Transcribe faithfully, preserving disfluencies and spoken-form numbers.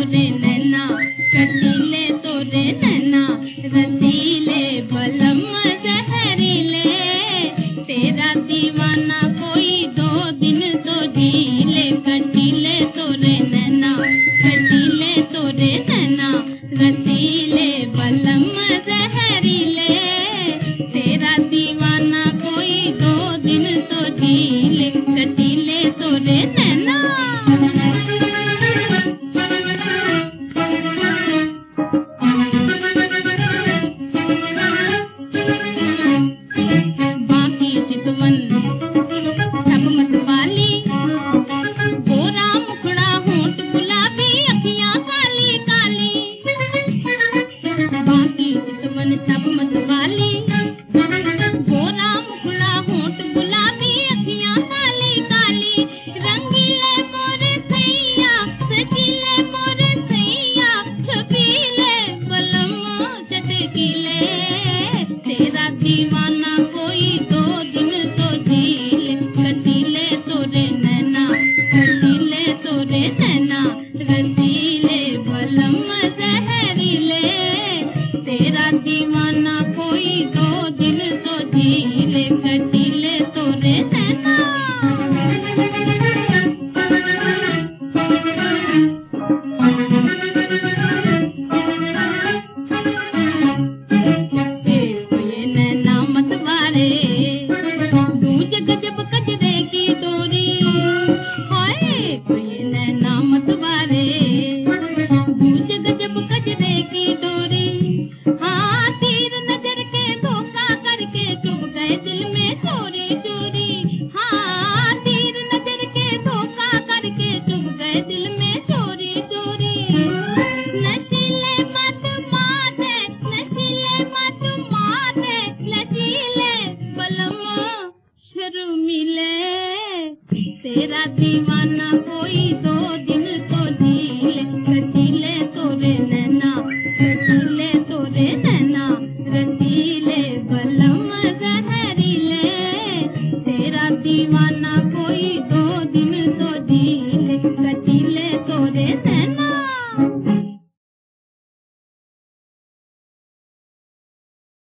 तोरे नैना, कटीले तोरे नैना, रसीले बलम जहरीले, तेरा दीवाना कोई दो दिन तो जी ले। कटीले तोरे नैना, कटीले तोरे नैना, रसीले बलम जहरीले, तेरा दीवाना कोई दो दिन तो जी ले। कटीले तोरे नैना। बाकी चितवन छप मत वाली, गोरा मुखड़ा होंठ गुलाबी, अखियां काली काली। बाकी चितवन छप मत वाली, गोरा मुखड़ा होंठ गुलाबी, अखियां काली काली। रंगीले मोरे सैया, सजीले मोरे सैया, छबीले बलम चटकीले, तेरा दीवाना कोई दो दिन तो जी ले। कटीले तोरे नैना, कटीले तोरे नैना, रसीले बलम जहरीले, तेरा दीवाना कोई दो दिन तो जी ले। कटीले तोरे नैना। ये नैना मतवारे, दूज गजब कजरे की डोरी, हाय ये नैना मतवारे, दूज गजब कजरे की डोरी। हाँ तीर नजर के धोखा करके चुभ गए दिल में चोरी चोरी। हाँ तीर नजर के धोखा करके चुभ गए दिल में चोरी चोरी। नशीले मत मारे, नशीले मत मारे, लचीले बलम शर्मीले, तेरा दीवाना कोई दो दिन तो जी ले। कटीले तोरे नैना, कटीले तोरे नैना, रसीले बलम जहरीले, तेरा दीवाना